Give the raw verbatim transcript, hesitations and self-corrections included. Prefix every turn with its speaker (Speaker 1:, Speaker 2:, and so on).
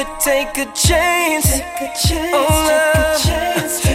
Speaker 1: to take a chance.
Speaker 2: Take a chance,
Speaker 1: Oh,
Speaker 2: take a
Speaker 1: love.
Speaker 2: chance.